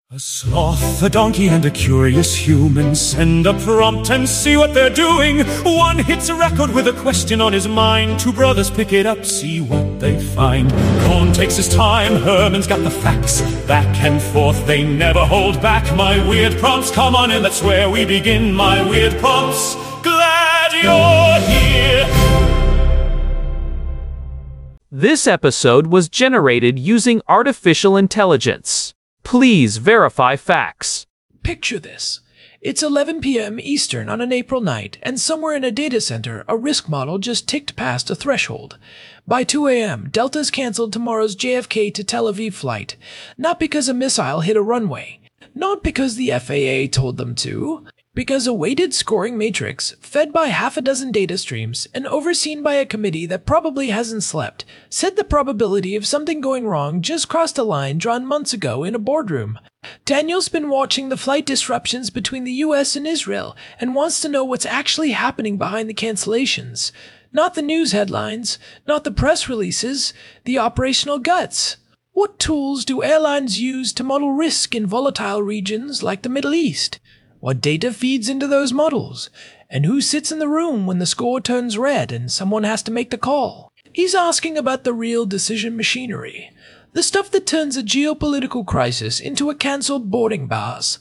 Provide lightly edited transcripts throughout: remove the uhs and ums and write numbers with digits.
A sloth, a donkey, and a curious human send a prompt and see what they're doing. One hits a record with a question on his mind. Two brothers pick it up, see what they find. Cohn takes his time, Herman's got the facts. Back and forth, they never hold back. My weird prompts, come on in, that's where we begin. My weird prompts, glad you're here. This episode was generated using artificial intelligence. Please verify facts. Picture this. It's 11 p.m. Eastern on an April night, and somewhere in a data center, a risk model just ticked past a threshold. By 2 a.m., Delta's canceled tomorrow's JFK to Tel Aviv flight, not because a missile hit a runway, not because the FAA told them to, because a weighted scoring matrix, fed by half a dozen data streams and overseen by a committee that probably hasn't slept, said the probability of something going wrong just crossed a line drawn months ago in a boardroom. Daniel's been watching the flight disruptions between the US and Israel and wants to know what's actually happening behind the cancellations. Not the news headlines, not the press releases, the operational guts. What tools do airlines use to model risk in volatile regions like the Middle East? What data feeds into those models? And who sits in the room when the score turns red and someone has to make the call? He's asking about the real decision machinery. The stuff that turns a geopolitical crisis into a cancelled boarding pass.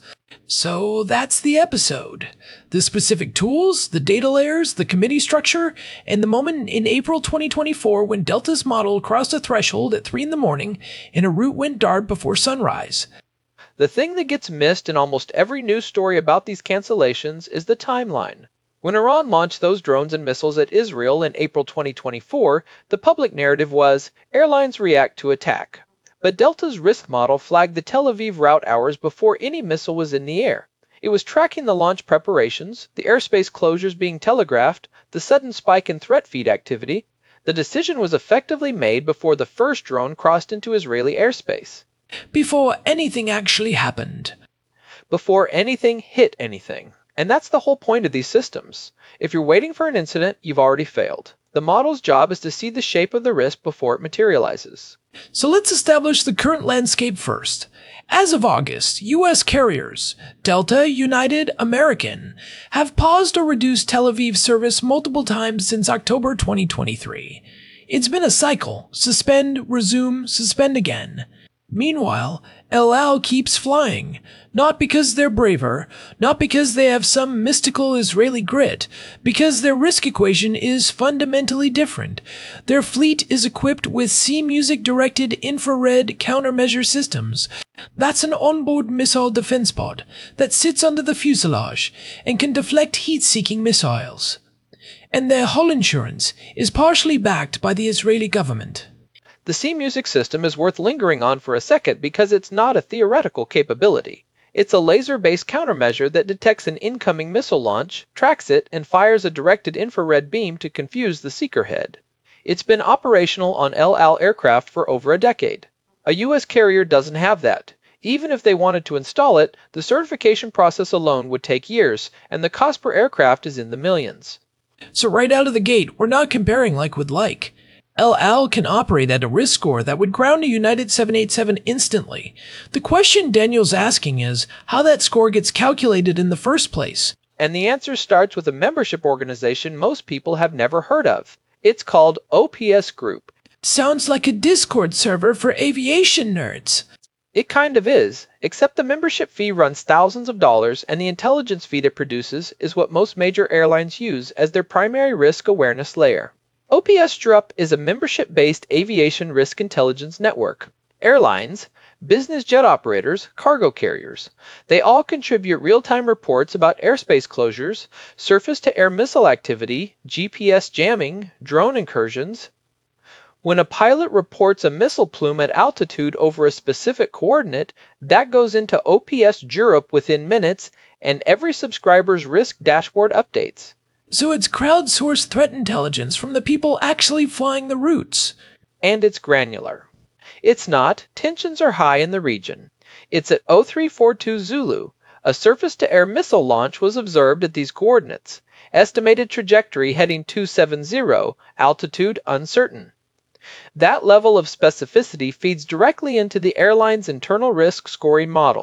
So that's the episode. The specific tools, the data layers, the committee structure, and the moment in April 2024 when Delta's model crossed a threshold at 3 a.m. and a route went dark before sunrise. The thing that gets missed in almost every news story about these cancellations is the timeline. When Iran launched those drones and missiles at Israel in April 2024, the public narrative was, airlines react to attack. But Delta's risk model flagged the Tel Aviv route hours before any missile was in the air. It was tracking the launch preparations, the airspace closures being telegraphed, the sudden spike in threat feed activity. The decision was effectively made before the first drone crossed into Israeli airspace. Before anything actually happened. Before anything hit anything. And that's the whole point of these systems. If you're waiting for an incident, you've already failed. The model's job is to see the shape of the risk before it materializes. So let's establish the current landscape first. As of August, U.S. carriers, Delta, United, American, have paused or reduced Tel Aviv service multiple times since October 2023. It's been a cycle. Suspend, resume, suspend again. Meanwhile, El Al keeps flying, not because they're braver, not because they have some mystical Israeli grit, because their risk equation is fundamentally different. Their fleet is equipped with C-Music-directed infrared countermeasure systems. That's an onboard missile defense pod that sits under the fuselage and can deflect heat-seeking missiles. And their hull insurance is partially backed by the Israeli government. The C-Music system is worth lingering on for a second because it's not a theoretical capability. It's a laser-based countermeasure that detects an incoming missile launch, tracks it, and fires a directed infrared beam to confuse the seeker head. It's been operational on El Al aircraft for over a decade. A U.S. carrier doesn't have that. Even if they wanted to install it, the certification process alone would take years, and the cost per aircraft is in the millions. So right out of the gate, we're not comparing like with like. El Al can operate at a risk score that would ground a United 787 instantly. The question Daniel's asking is how that score gets calculated in the first place. And the answer starts with a membership organization most people have never heard of. It's called OPS Group. Sounds like a Discord server for aviation nerds. It kind of is, except the membership fee runs thousands of dollars and the intelligence feed it produces is what most major airlines use as their primary risk awareness layer. OPS Drup is a membership-based aviation risk intelligence network. Airlines, business jet operators, cargo carriers. They all contribute real-time reports about airspace closures, surface-to-air missile activity, GPS jamming, drone incursions. When a pilot reports a missile plume at altitude over a specific coordinate, that goes into OPS Drup within minutes, and every subscriber's risk dashboard updates. So it's crowdsourced threat intelligence from the people actually flying the routes. And it's granular. It's not. Tensions are high in the region. It's at 0342 Zulu. A surface-to-air missile launch was observed at these coordinates. Estimated trajectory heading 270, altitude uncertain. That level of specificity feeds directly into the airline's internal risk scoring model.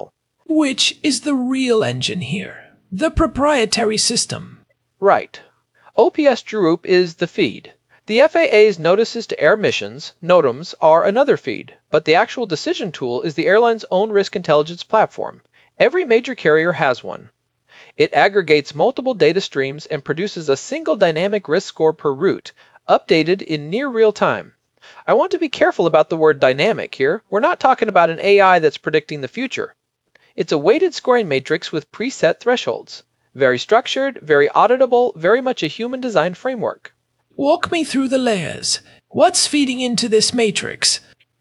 Which is the real engine here? The proprietary system. Right. OPS Droop is the feed. The FAA's notices to air missions, NOTAMs, are another feed, but the actual decision tool is the airline's own risk intelligence platform. Every major carrier has one. It aggregates multiple data streams and produces a single dynamic risk score per route, updated in near real time. I want to be careful about the word dynamic here. We're not talking about an AI that's predicting the future. It's a weighted scoring matrix with preset thresholds. Very structured, very auditable, very much a human-designed framework. Walk me through the layers. What's feeding into this matrix?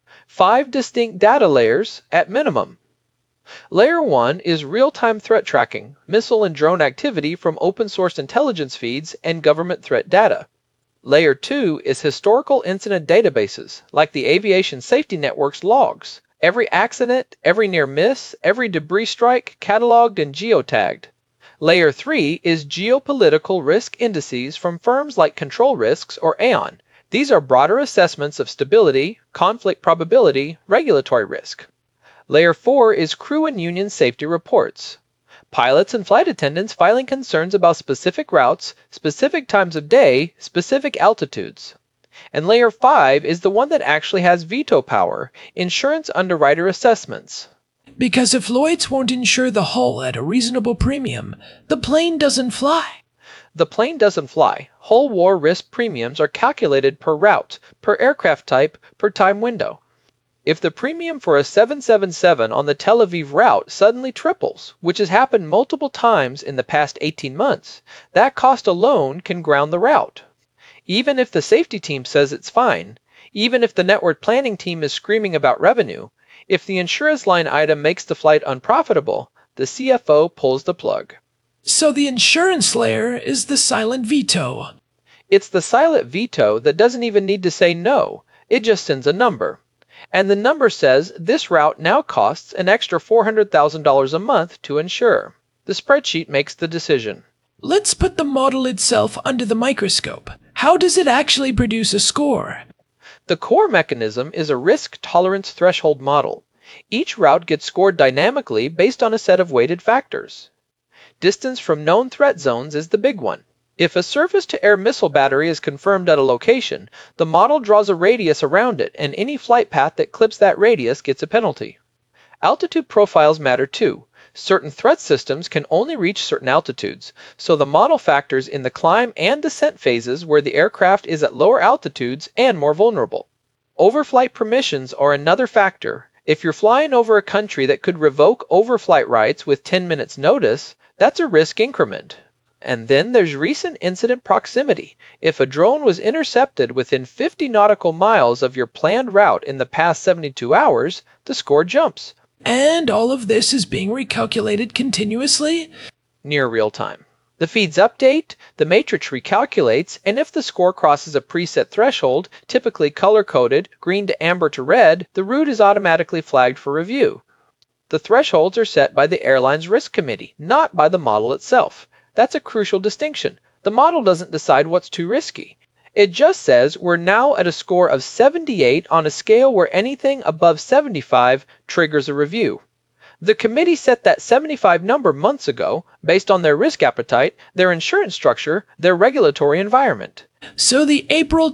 5 distinct data layers at minimum. Layer 1 is real-time threat tracking, missile and drone activity from open-source intelligence feeds and government threat data. Layer 2 is historical incident databases, like the Aviation Safety Network's logs. Every accident, every near miss, every debris strike cataloged and geotagged. Layer 3 is geopolitical risk indices from firms like Control Risks or Aon. These are broader assessments of stability, conflict probability, regulatory risk. Layer 4 is crew and union safety reports. Pilots and flight attendants filing concerns about specific routes, specific times of day, specific altitudes. And Layer 5 is the one that actually has veto power, insurance underwriter assessments. Because if Lloyd's won't insure the hull at a reasonable premium, the plane doesn't fly. The plane doesn't fly. Hull war risk premiums are calculated per route, per aircraft type, per time window. If the premium for a 777 on the Tel Aviv route suddenly triples, which has happened multiple times in the past 18 months, that cost alone can ground the route. Even if the safety team says it's fine, even if the network planning team is screaming about revenue, if the insurance line item makes the flight unprofitable, the CFO pulls the plug. So the insurance layer is the silent veto. It's the silent veto that doesn't even need to say no, it just sends a number. And the number says this route now costs an extra $400,000 a month to insure. The spreadsheet makes the decision. Let's put the model itself under the microscope. How does it actually produce a score? The core mechanism is a risk tolerance threshold model. Each route gets scored dynamically based on a set of weighted factors. Distance from known threat zones is the big one. If a surface-to-air missile battery is confirmed at a location, the model draws a radius around it, and any flight path that clips that radius gets a penalty. Altitude profiles matter too. Certain threat systems can only reach certain altitudes, so the model factors in the climb and descent phases where the aircraft is at lower altitudes and more vulnerable. Overflight permissions are another factor. If you're flying over a country that could revoke overflight rights with 10 minutes notice, that's a risk increment. And then there's recent incident proximity. If a drone was intercepted within 50 nautical miles of your planned route in the past 72 hours, the score jumps. And all of this is being recalculated continuously? Near real time. The feeds update, the matrix recalculates, and if the score crosses a preset threshold, typically color-coded, green to amber to red, the route is automatically flagged for review. The thresholds are set by the airline's risk committee, not by the model itself. That's a crucial distinction. The model doesn't decide what's too risky. It just says we're now at a score of 78 on a scale where anything above 75 triggers a review. The committee set that 75 number months ago based on their risk appetite, their insurance structure, their regulatory environment. So the April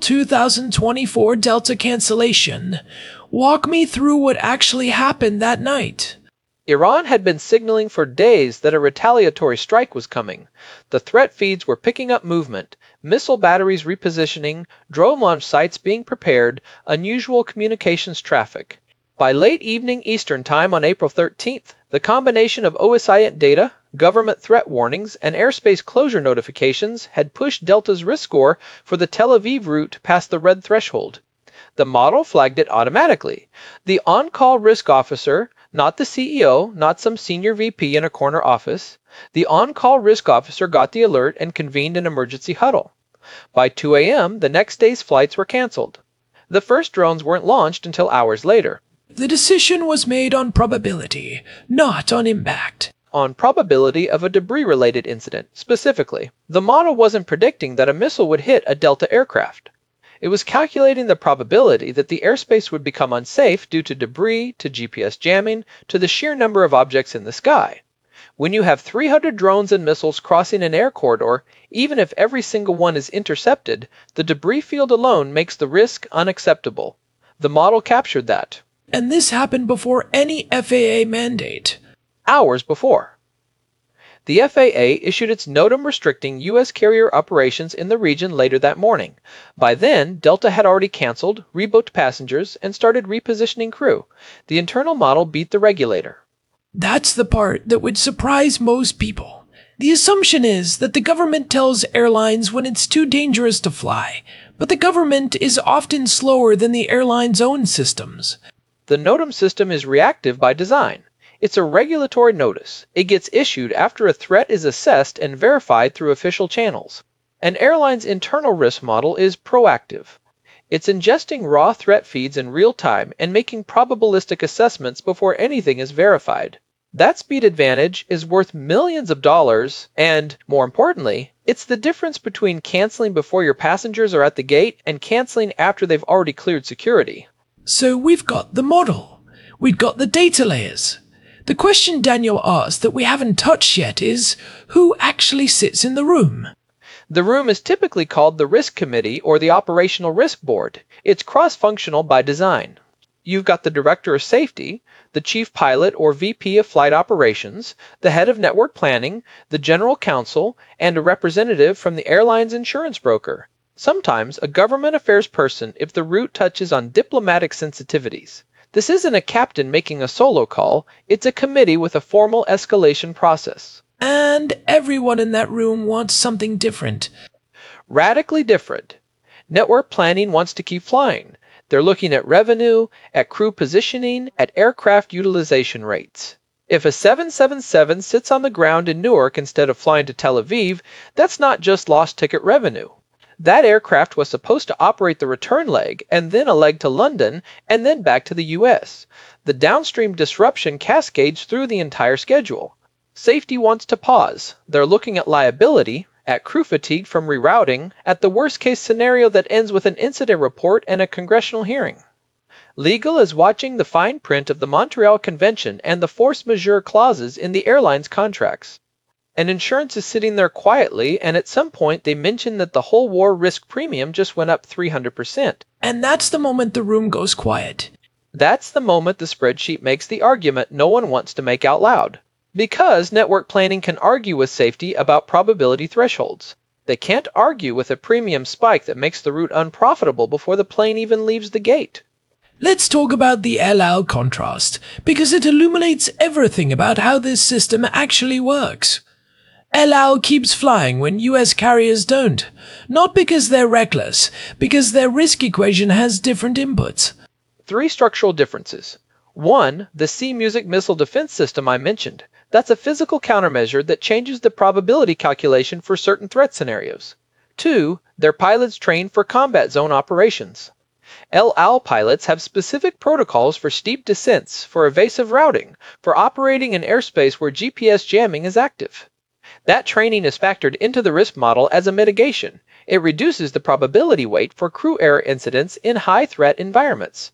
2024 Delta cancellation. Walk me through what actually happened that night. Iran had been signaling for days that a retaliatory strike was coming. The threat feeds were picking up movement, missile batteries repositioning, drone launch sites being prepared, unusual communications traffic. By late evening Eastern Time on April 13th, the combination of OSINT data, government threat warnings, and airspace closure notifications had pushed Delta's risk score for the Tel Aviv route past the red threshold. The model flagged it automatically. The on-call risk officer, not the CEO, not some senior VP in a corner office, the on-call risk officer got the alert and convened an emergency huddle. By 2 a.m., the next day's flights were canceled. The first drones weren't launched until hours later. The decision was made on probability, not on impact. On probability of a debris-related incident, specifically. The model wasn't predicting that a missile would hit a Delta aircraft. It was calculating the probability that the airspace would become unsafe due to debris, to GPS jamming, to the sheer number of objects in the sky. When you have 300 drones and missiles crossing an air corridor, even if every single one is intercepted, the debris field alone makes the risk unacceptable. The model captured that. And this happened before any FAA mandate. Hours before. The FAA issued its NOTAM restricting U.S. carrier operations in the region later that morning. By then, Delta had already canceled, rebooked passengers, and started repositioning crew. The internal model beat the regulator. That's the part that would surprise most people. The assumption is that the government tells airlines when it's too dangerous to fly, but the government is often slower than the airline's own systems. The NOTAM system is reactive by design. It's a regulatory notice. It gets issued after a threat is assessed and verified through official channels. An airline's internal risk model is proactive. It's ingesting raw threat feeds in real time and making probabilistic assessments before anything is verified. That speed advantage is worth millions of dollars, and, more importantly, it's the difference between canceling before your passengers are at the gate and canceling after they've already cleared security. So we've got the model. We've got the data layers. The question Daniel asked that we haven't touched yet is, who actually sits in the room? The room is typically called the Risk Committee or the Operational Risk Board. It's cross-functional by design. You've got the Director of Safety, the Chief Pilot or VP of Flight Operations, the Head of Network Planning, the General Counsel, and a representative from the airline's insurance broker. Sometimes a government affairs person if the route touches on diplomatic sensitivities. This isn't a captain making a solo call, it's a committee with a formal escalation process. And everyone in that room wants something different. Radically different. Network planning wants to keep flying. They're looking at revenue, at crew positioning, at aircraft utilization rates. If a 777 sits on the ground in Newark instead of flying to Tel Aviv, that's not just lost ticket revenue. That aircraft was supposed to operate the return leg, and then a leg to London, and then back to the US. The downstream disruption cascades through the entire schedule. Safety wants to pause. They're looking at liability, at crew fatigue from rerouting, at the worst-case scenario that ends with an incident report and a congressional hearing. Legal is watching the fine print of the Montreal Convention and the force majeure clauses in the airline's contracts. And insurance is sitting there quietly, and at some point they mention that the whole war risk premium just went up 300%. And that's the moment the room goes quiet. That's the moment the spreadsheet makes the argument no one wants to make out loud. Because network planning can argue with safety about probability thresholds. They can't argue with a premium spike that makes the route unprofitable before the plane even leaves the gate. Let's talk about the El Al contrast, because it illuminates everything about how this system actually works. El Al keeps flying when US carriers don't. Not because they're reckless, because their risk equation has different inputs. 3 structural differences. 1. The C-Music missile defense system I mentioned. That's a physical countermeasure that changes the probability calculation for certain threat scenarios. 2. Their pilots train for combat zone operations. El Al pilots have specific protocols for steep descents, for evasive routing, for operating in airspace where GPS jamming is active. That training is factored into the risk model as a mitigation. It reduces the probability weight for crew error incidents in high-threat environments.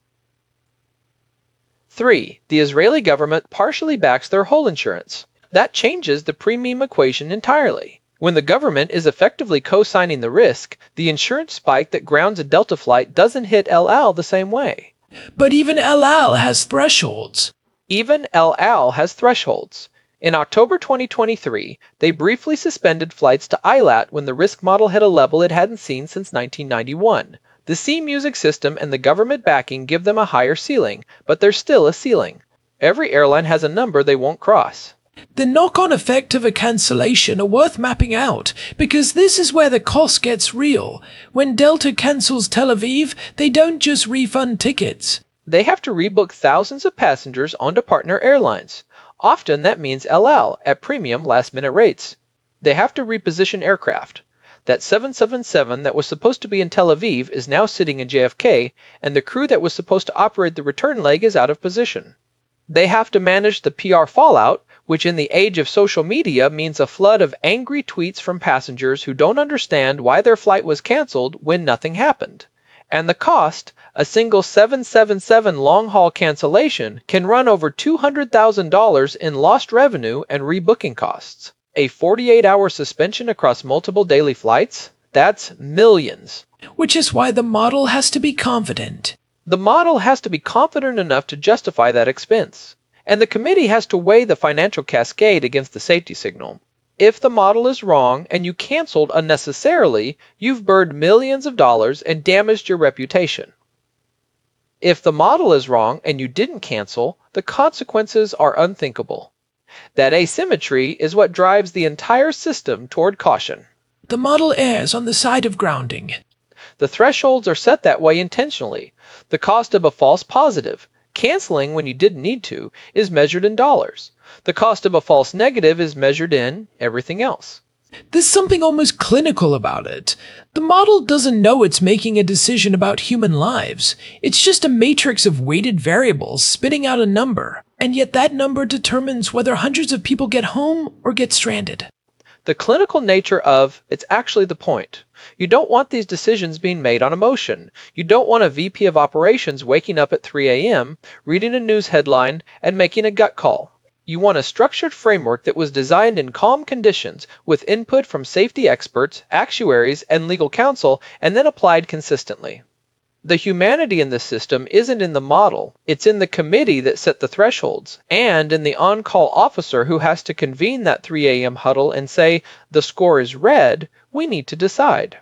3. The Israeli government partially backs their hull insurance. That changes the premium equation entirely. When the government is effectively co-signing the risk, the insurance spike that grounds a Delta flight doesn't hit El Al the same way. But even El Al has thresholds. Even El Al has thresholds. In October 2023, they briefly suspended flights to Eilat when the risk model hit a level it hadn't seen since 1991. The C-Music system and the government backing give them a higher ceiling, but there's still a ceiling. Every airline has a number they won't cross. The knock-on effect of a cancellation are worth mapping out, because this is where the cost gets real. When Delta cancels Tel Aviv, they don't just refund tickets. They have to rebook thousands of passengers onto partner airlines. Often that means El Al at premium last-minute rates. They have to reposition aircraft. That 777 that was supposed to be in Tel Aviv is now sitting in JFK, and the crew that was supposed to operate the return leg is out of position. They have to manage the PR fallout, which in the age of social media means a flood of angry tweets from passengers who don't understand why their flight was canceled when nothing happened. And the cost, a single 777 long-haul cancellation, can run over $200,000 in lost revenue and rebooking costs. A 48-hour suspension across multiple daily flights? That's millions. Which is why the model has to be confident. The model has to be confident enough to justify that expense. And the committee has to weigh the financial cascade against the safety signal. If the model is wrong and you canceled unnecessarily, you've burned millions of dollars and damaged your reputation. If the model is wrong and you didn't cancel, the consequences are unthinkable. That asymmetry is what drives the entire system toward caution. The model errs on the side of grounding. The thresholds are set that way intentionally. The cost of a false positive, canceling when you didn't need to, is measured in dollars. The cost of a false negative is measured in everything else. There's something almost clinical about it. The model doesn't know it's making a decision about human lives. It's just a matrix of weighted variables spitting out a number, and yet that number determines whether hundreds of people get home or get stranded. The clinical nature of it's actually the point. You don't want these decisions being made on emotion. You don't want a VP of operations waking up at 3 a.m., reading a news headline, and making a gut call. You want a structured framework that was designed in calm conditions with input from safety experts, actuaries, and legal counsel, and then applied consistently. The humanity in this system isn't in the model, it's in the committee that set the thresholds, and in the on-call officer who has to convene that 3 a.m. huddle and say, the score is red, we need to decide.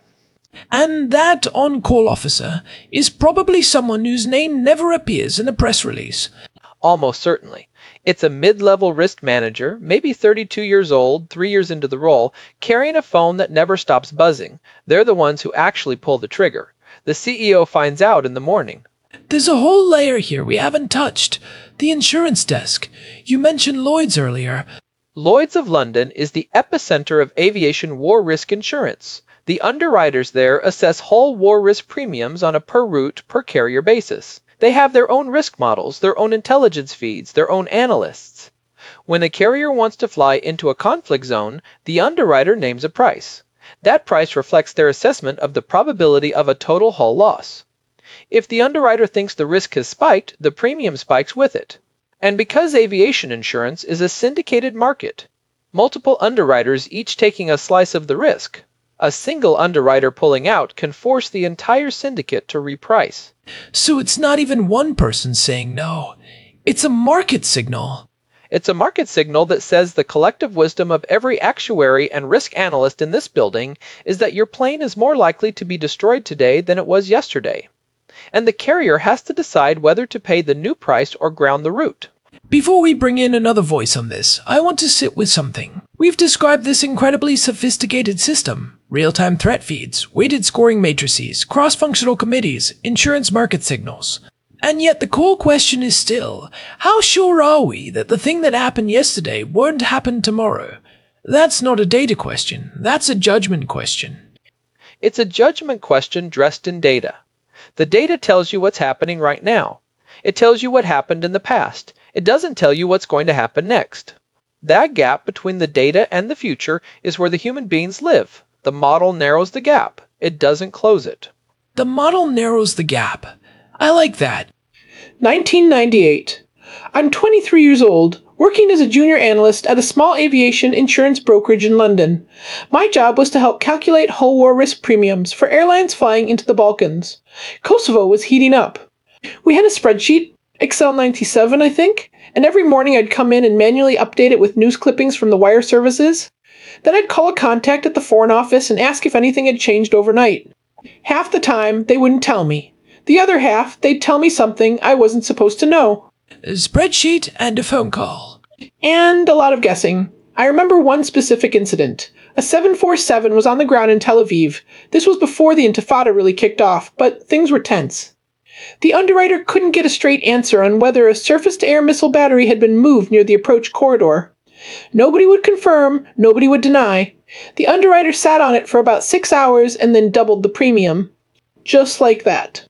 And that on-call officer is probably someone whose name never appears in a press release. Almost certainly. It's a mid-level risk manager, maybe 32 years old, 3 years into the role, carrying a phone that never stops buzzing. They're the ones who actually pull the trigger. The CEO finds out in the morning. There's a whole layer here we haven't touched. The insurance desk. You mentioned Lloyd's earlier. Lloyd's of London is the epicenter of aviation war risk insurance. The underwriters there assess whole war risk premiums on a per-route, per-carrier basis. They have their own risk models, their own intelligence feeds, their own analysts. When a carrier wants to fly into a conflict zone, the underwriter names a price. That price reflects their assessment of the probability of a total hull loss. If the underwriter thinks the risk has spiked, the premium spikes with it. And because aviation insurance is a syndicated market, multiple underwriters each taking a slice of the risk, a single underwriter pulling out can force the entire syndicate to reprice. So it's not even one person saying no. It's a market signal. It's a market signal that says the collective wisdom of every actuary and risk analyst in this building is that your plane is more likely to be destroyed today than it was yesterday. And the carrier has to decide whether to pay the new price or ground the route. Before we bring in another voice on this, I want to sit with something. We've described this incredibly sophisticated system. Real-time threat feeds, weighted scoring matrices, cross-functional committees, insurance market signals. And yet the core question is still, how sure are we that the thing that happened yesterday won't happen tomorrow? That's not a data question, that's a judgment question. It's a judgment question dressed in data. The data tells you what's happening right now. It tells you what happened in the past. It doesn't tell you what's going to happen next. That gap between the data and the future is where the human beings live. The model narrows the gap. It doesn't close it. The model narrows the gap. I like that. 1998. I'm 23 years old, working as a junior analyst at a small aviation insurance brokerage in London. My job was to help calculate hull war risk premiums for airlines flying into the Balkans. Kosovo was heating up. We had a spreadsheet, Excel 97, I think, and every morning I'd come in and manually update it with news clippings from the wire services. Then I'd call a contact at the Foreign Office and ask if anything had changed overnight. Half the time, they wouldn't tell me. The other half, they'd tell me something I wasn't supposed to know. A spreadsheet and a phone call. And a lot of guessing. I remember one specific incident. A 747 was on the ground in Tel Aviv. This was before the Intifada really kicked off, but things were tense. The underwriter couldn't get a straight answer on whether a surface-to-air missile battery had been moved near the approach corridor. Nobody would confirm, nobody would deny. The underwriter sat on it for about 6 hours and then doubled the premium. Just like that.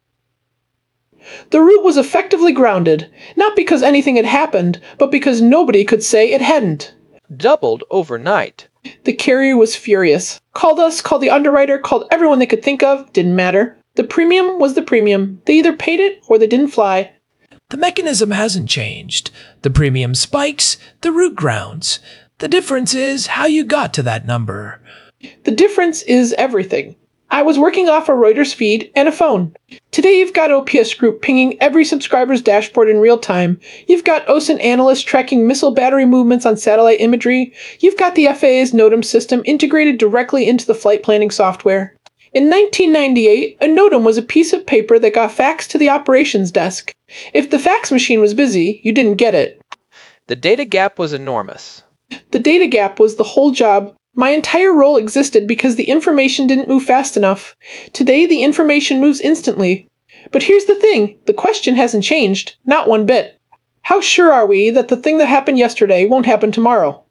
The route was effectively grounded, not because anything had happened, but because nobody could say it hadn't. Doubled overnight. The carrier was furious. Called us, called the underwriter, called everyone they could think of, didn't matter. The premium was the premium. They either paid it or they didn't fly. The mechanism hasn't changed. The premium spikes, the route grounds. The difference is how you got to that number. The difference is everything. I was working off a Reuters feed and a phone. Today you've got OPS Group pinging every subscriber's dashboard in real time. You've got OSINT analysts tracking missile battery movements on satellite imagery. You've got the FAA's NOTAM system integrated directly into the flight planning software. In 1998, a NOTAM was a piece of paper that got faxed to the operations desk. If the fax machine was busy, you didn't get it. The data gap was enormous. The data gap was the whole job. My entire role existed because the information didn't move fast enough. Today, the information moves instantly. But here's the thing, the question hasn't changed, not one bit. How sure are we that the thing that happened yesterday won't happen tomorrow?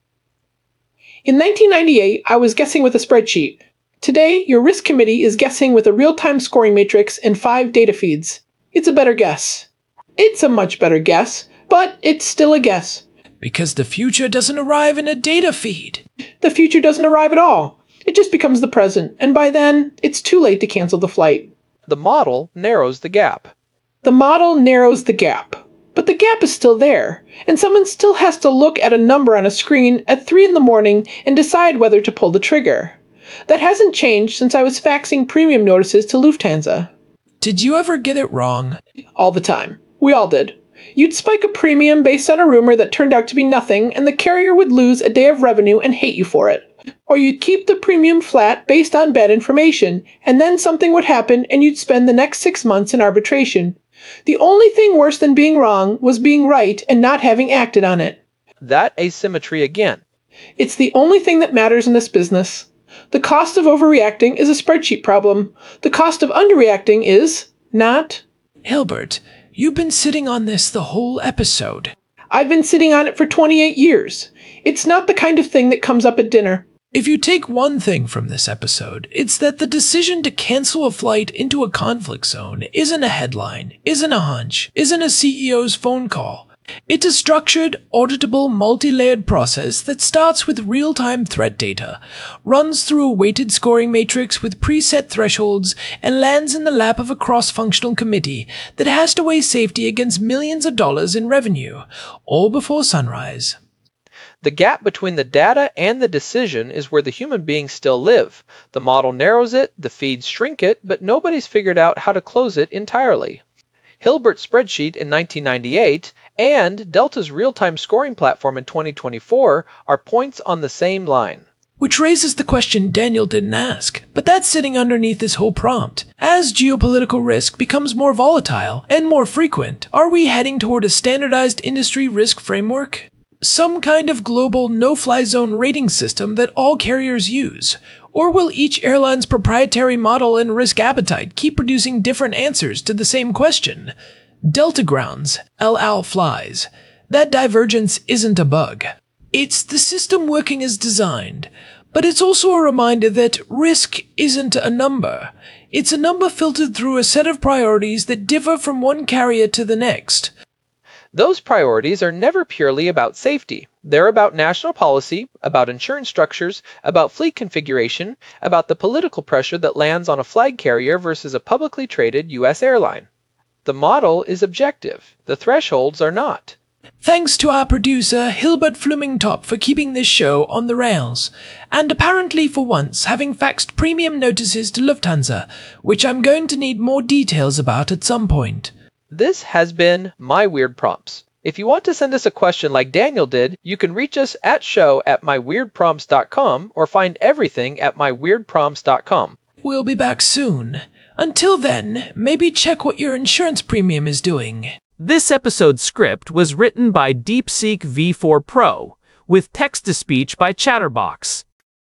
In 1998, I was guessing with a spreadsheet. Today, your risk committee is guessing with a real-time scoring matrix and 5 data feeds. It's a better guess. It's a much better guess, but it's still a guess. Because the future doesn't arrive in a data feed. The future doesn't arrive at all. It just becomes the present, and by then, it's too late to cancel the flight. The model narrows the gap. The model narrows the gap. But the gap is still there, and someone still has to look at a number on a screen at 3 in the morning and decide whether to pull the trigger. That hasn't changed since I was faxing premium notices to Lufthansa. Did you ever get it wrong? All the time. We all did. You'd spike a premium based on a rumor that turned out to be nothing, and the carrier would lose a day of revenue and hate you for it. Or you'd keep the premium flat based on bad information, and then something would happen and you'd spend the next 6 months in arbitration. The only thing worse than being wrong was being right and not having acted on it. That asymmetry again. It's the only thing that matters in this business. The cost of overreacting is a spreadsheet problem. The cost of underreacting is not. Hilbert, you've been sitting on this the whole episode. I've been sitting on it for 28 years. It's not the kind of thing that comes up at dinner. If you take one thing from this episode, it's that the decision to cancel a flight into a conflict zone isn't a headline, isn't a hunch, isn't a CEO's phone call. It's a structured, auditable, multi-layered process that starts with real-time threat data, runs through a weighted scoring matrix with preset thresholds, and lands in the lap of a cross-functional committee that has to weigh safety against millions of dollars in revenue, all before sunrise. The gap between the data and the decision is where the human beings still live. The model narrows it, the feeds shrink it, but nobody's figured out how to close it entirely. Hilbert's spreadsheet in 1998 and Delta's real-time scoring platform in 2024 are points on the same line. Which raises the question Daniel didn't ask, but that's sitting underneath this whole prompt. As geopolitical risk becomes more volatile and more frequent, are we heading toward a standardized industry risk framework? Some kind of global no-fly zone rating system that all carriers use? Or will each airline's proprietary model and risk appetite keep producing different answers to the same question? Delta grounds, El Al flies. That divergence isn't a bug. It's the system working as designed, but it's also a reminder that risk isn't a number. It's a number filtered through a set of priorities that differ from one carrier to the next. Those priorities are never purely about safety. They're about national policy, about insurance structures, about fleet configuration, about the political pressure that lands on a flag carrier versus a publicly traded U.S. airline. The model is objective. The thresholds are not. Thanks to our producer, Hilbert Flumingtop, for keeping this show on the rails, and apparently for once having faxed premium notices to Lufthansa, which I'm going to need more details about at some point. This has been My Weird Prompts. If you want to send us a question like Daniel did, you can reach us at show@myweirdprompts.com or find everything at myweirdprompts.com. We'll be back soon. Until then, maybe check what your insurance premium is doing. This episode's script was written by DeepSeek V4 Pro, with text-to-speech by Chatterbox.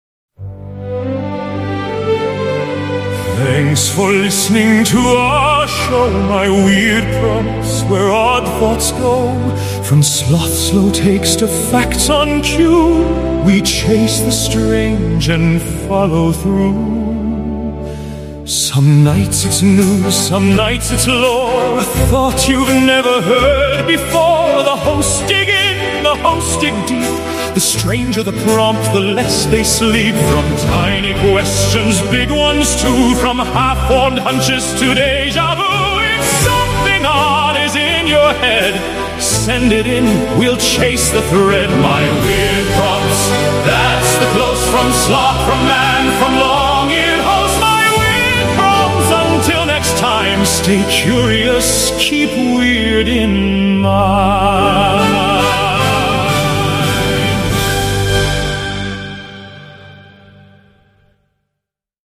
Thanks for listening to our show, My Weird Prompts, where odd thoughts go. From sloth slow takes to facts on cue, we chase the strange and follow through. Some nights it's news, some nights it's lore, a thought you've never heard before. The hosts dig in, the hosts dig deep, The stranger the prompt, the less they sleep. From tiny questions, big ones too. From half-formed hunches to deja vu. If something odd is in your head, send it in, we'll chase the thread. My weird prompts, that's the close from sloth, from man, from long-eared host. My weird prompts, until next time, stay curious, keep weird in mind.